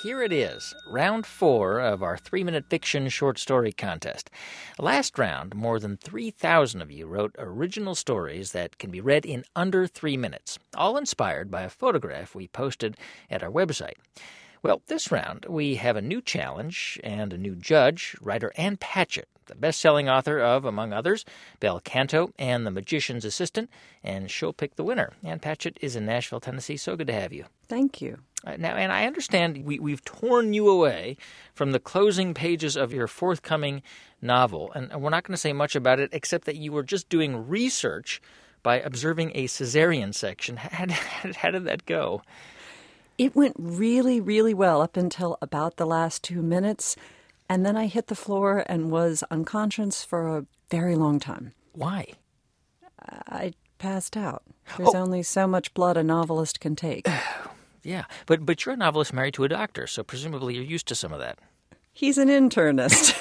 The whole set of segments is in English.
here it is, round 4 of our 3-minute fiction short story contest. Last round, more than 3,000 of you wrote original stories that can be read in under 3 minutes, all inspired by a photograph we posted at our website. Well, this round, we have a new challenge and a new judge, writer Ann Patchett, the best-selling author of, among others, Bel Canto and The Magician's Assistant, and she'll pick the winner. Ann Patchett is in Nashville, Tennessee. So good to have you. Thank you. Now, and I understand we've torn you away from the closing pages of your forthcoming novel, and we're not going to say much about it except that you were just doing research by observing a cesarean section. How did that go? It went really, really well up until about the last 2 minutes, and then I hit the floor and was unconscious for a very long time. Why? I passed out. There's only so much blood a novelist can take. Yeah, but you're a novelist married to a doctor, so presumably you're used to some of that. He's an internist.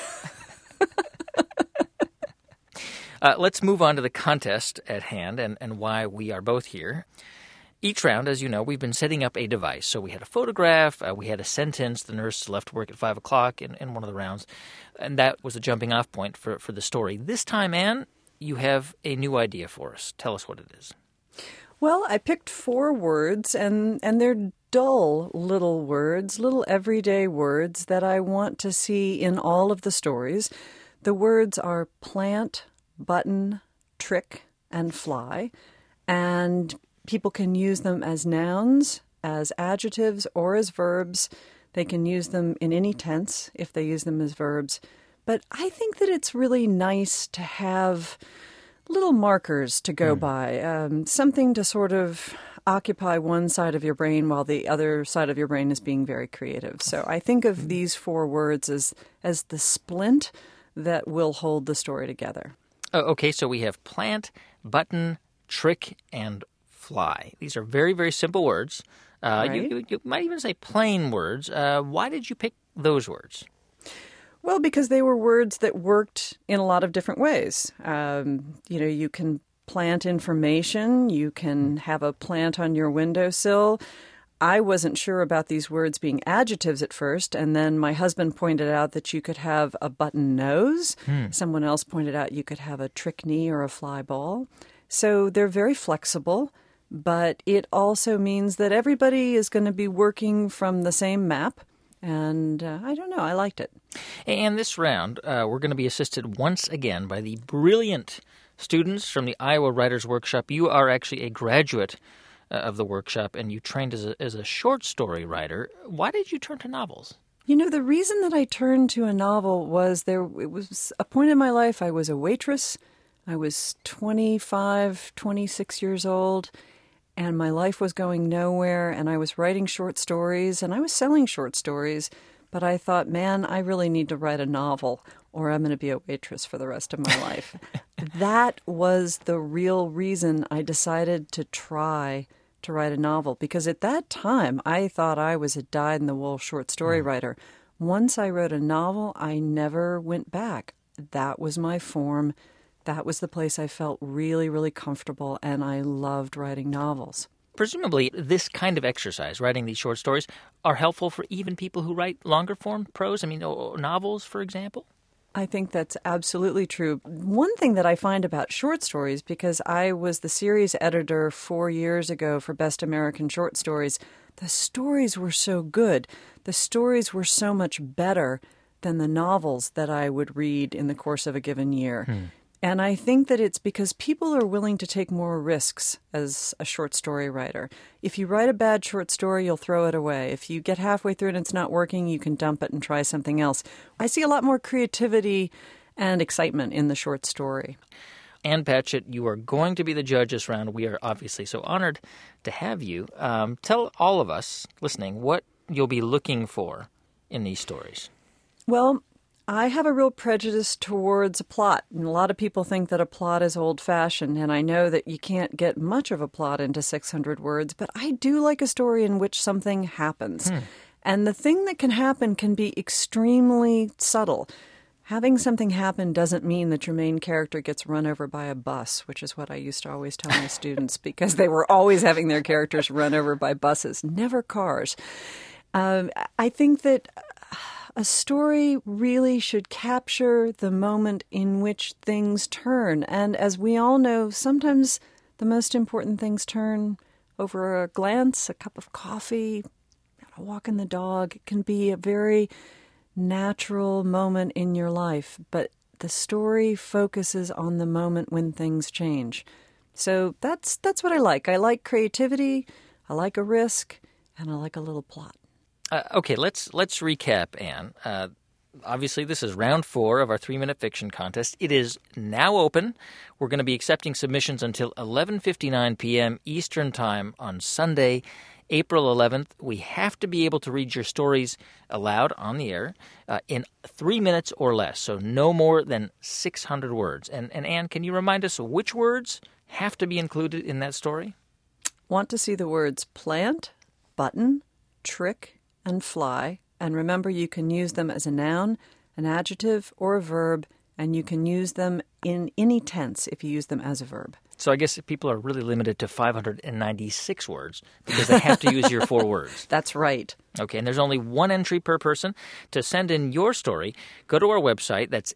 Let's move on to the contest at hand and why we are both here. Each round, as you know, we've been setting up a device. So we had a photograph, we had a sentence, the nurse left work at 5 o'clock in one of the rounds, and that was a jumping-off point for the story. This time, Ann, you have a new idea for us. Tell us what it is. Well, I picked 4 words, and they're dull little words, little everyday words that I want to see in all of the stories. The words are plant, button, trick, and fly, and people can use them as nouns, as adjectives, or as verbs. They can use them in any tense if they use them as verbs. But I think that it's really nice to have little markers to go by, something to sort of occupy one side of your brain while the other side of your brain is being very creative. So I think of these 4 words as the splint that will hold the story together. Oh, okay, so we have plant, button, trick, and fly. These are very, very simple words. Right. You might even say plain words. Why did you pick those words? Well, because they were words that worked in a lot of different ways. You can plant information. You can have a plant on your windowsill. I wasn't sure about these words being adjectives at first, and then my husband pointed out that you could have a button nose. Someone else pointed out you could have a trick knee or a fly ball. So they're very flexible, but it also means that everybody is going to be working from the same map. And I don't know, I liked it. And this round, we're going to be assisted once again by the brilliant students from the Iowa Writers Workshop. You are actually a graduate of the workshop, and you trained as a short story writer. Why did you turn to novels? You know, the reason that I turned to a novel was it was a point in my life. I was a waitress. I was 25, 26 years old, and my life was going nowhere, and I was writing short stories, and I was selling short stories, but I thought, man, I really need to write a novel, or I'm going to be a waitress for the rest of my life. That was the real reason I decided to try to write a novel, because at that time, I thought I was a dyed-in-the-wool short story writer. Once I wrote a novel, I never went back. That was my form. That was the place I felt really, really comfortable, and I loved writing novels. Presumably, this kind of exercise, writing these short stories, are helpful for even people who write longer-form prose? I mean, novels, for example? I think that's absolutely true. One thing that I find about short stories, because I was the series editor 4 years ago for Best American Short Stories, the stories were so good. The stories were so much better than the novels that I would read in the course of a given year. And I think that it's because people are willing to take more risks as a short story writer. If you write a bad short story, you'll throw it away. If you get halfway through and it's not working, you can dump it and try something else. I see a lot more creativity and excitement in the short story. Ann Patchett, you are going to be the judge this round. We are obviously so honored to have you. Tell all of us listening what you'll be looking for in these stories. Well, I have a real prejudice towards a plot, and a lot of people think that a plot is old-fashioned, and I know that you can't get much of a plot into 600 words, but I do like a story in which something happens. And the thing that can happen can be extremely subtle. Having something happen doesn't mean that your main character gets run over by a bus, which is what I used to always tell my students, because they were always having their characters run over by buses, never cars. I think that a story really should capture the moment in which things turn. And as we all know, sometimes the most important things turn over a glance, a cup of coffee, walking the dog. It can be a very natural moment in your life, but the story focuses on the moment when things change. So that's what I like. I like creativity, I like a risk, and I like a little plot. Okay, let's recap, Anne. Obviously, this is round 4 of our 3-minute fiction contest. It is now open. We're going to be accepting submissions until 11:59 p.m. Eastern Time on Sunday, April 11th. We have to be able to read your stories aloud on the air in 3 minutes or less, so no more than 600 words. And Anne, can you remind us which words have to be included in that story? Want to see the words plant, button, trick, and fly. And remember, you can use them as a noun, an adjective, or a verb, and you can use them in any tense if you use them as a verb. So I guess people are really limited to 596 words because they have to use your 4 words. That's right. Okay, and there's only 1 entry per person. To send in your story, go to our website. That's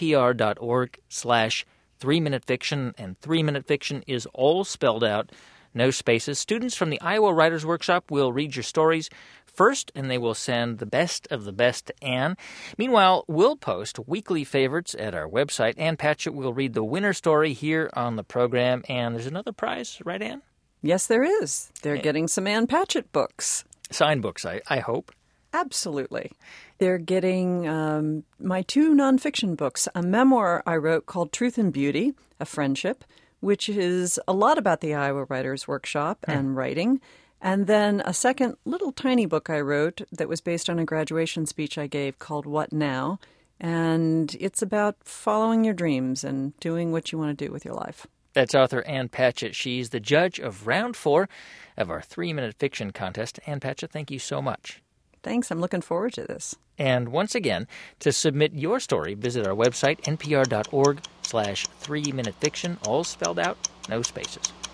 npr.org/3-minute fiction, and 3-minute fiction is all spelled out, no spaces. Students from the Iowa Writers Workshop will read your stories first, and they will send the best of the best to Anne. Meanwhile, we'll post weekly favorites at our website. Anne Patchett will read the winner story here on the program, and there's another prize, right, Anne? Yes, there is. They're getting some Anne Patchett books. Signed books, I hope. Absolutely. They're getting my 2 nonfiction books, a memoir I wrote called Truth and Beauty, A Friendship, which is a lot about the Iowa Writers Workshop and writing. And then a second little tiny book I wrote that was based on a graduation speech I gave called What Now? And it's about following your dreams and doing what you want to do with your life. That's author Anne Patchett. She's the judge of round 4 of our 3-minute fiction contest. Anne Patchett, thank you so much. Thanks. I'm looking forward to this. And once again, to submit your story, visit our website, npr.org/3-minute fiction, all spelled out, no spaces.